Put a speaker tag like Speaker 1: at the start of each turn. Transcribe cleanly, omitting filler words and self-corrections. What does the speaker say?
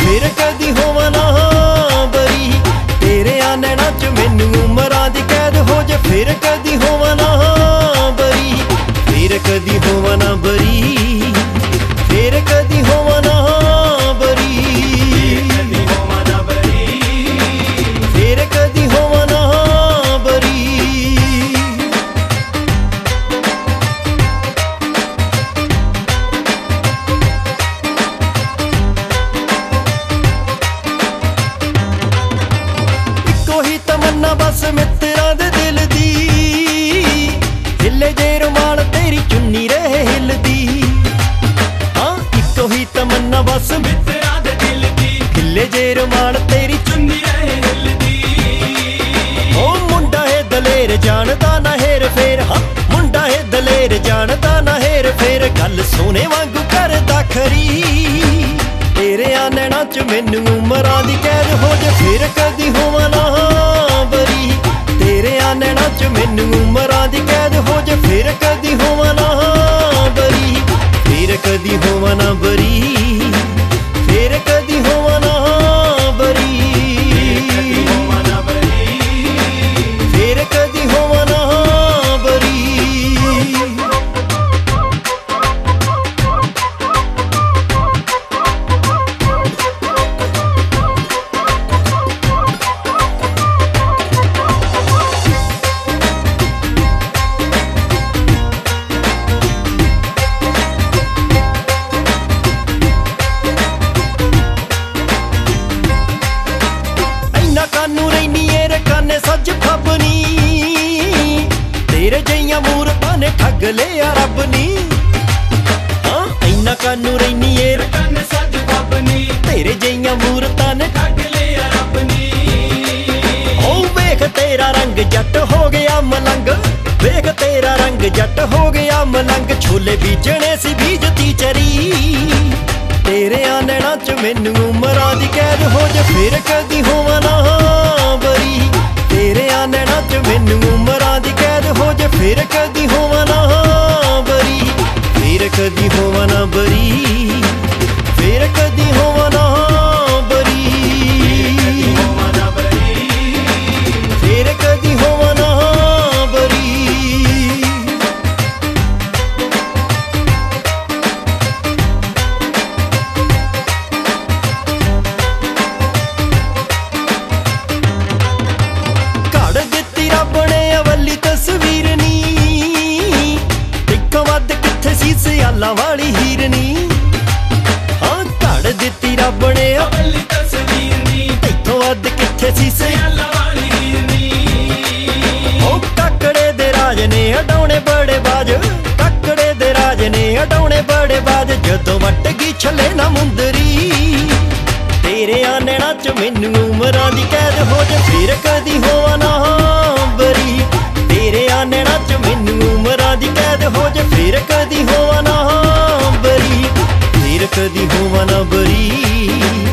Speaker 1: फिर कदी होवां ना बरी। तेरे नैणां च मैनू उमरां दी कैद हो जे फिर कदी होवां ना बरी। फिर कदी होवां ना बरी, फिर कदी होवां ना बरी, फिर कदी होवां ना बरी। इक्को ही तमन्ना बस मित्रां दे दिल दी, हिले जे रुमाल तेरी चुन्नी रहे हिलदी। हाँ इक्को ही तमन्ना बस
Speaker 2: मित्रां दे दिल दी,
Speaker 1: हिले जे रुमाल तेरी
Speaker 2: चुन्नी रहे हिलदी।
Speaker 1: ओ मुंडा है दलेर जानदा ना हेर फेर। हाँ मुंडा है दलेर जानदा ना हेर फेर। गल सोने वांगू करदा खरी। तेरे नैणां च मैनू उमरां दी कैद हो जे फिर कदी होवां ना बरी। तेरे नैणां च मैनू उमरां दी कैद हो जे फिर कदी होवां ना बरी। फिर कदी होवां ना बरी, फिर कदी होवां ना बरी, फिर कदी होवां ना बरी। कानू रैनी रे काने सज फबनी। तेरे जइयां मूरतां ने ठग लिया रब नी। हाँ इन्ना कानू रैनी रे
Speaker 2: काने सज फबनी।
Speaker 1: तेरे जइयां मूरतां ने
Speaker 2: ठग लिया रब नी।
Speaker 1: ओ वेख तेरा रंग जट हो गया मलंग। वेख तेरा रंग जट हो गया मलंग। छोले बीजने सी बीजती चरी। तेरे नैणां च मैनू उमरां दी कैद हो जे फिर कदी होवां ना बरी। तेरे नैणां च मैनू उमरां दी कैद हो जे फिर कदी होवां ना बरी। फिर कदी होवां ना बरी, फिर कदी होवां ना बरी, फिर कदी होवां ना बरी। रब ने अवली तस्वीर नी, इक्को वध किथे सी सियाला वाली हीरनी। हाँ घड़ दित्ती रब ने
Speaker 2: अवली तस्वीर नी,
Speaker 1: इक्को वध किथे सी
Speaker 2: सियाला वाली हीरनी।
Speaker 1: ओ काकड़े दे राज ने हटाउणे बड़े बाज। काकड़े दे राज ने हटाउणे बड़े बाज। जदों वट गई छले ना मुंदरी। तेरे नैणां च मैनू उमरां दी कैद हो जे फिर कदी होवां ना बरी। तेरे नैणां च मैनू उमरां दी कैद हो जे फिर कदी होवां ना बरी। फिर कदी होवां ना बरी।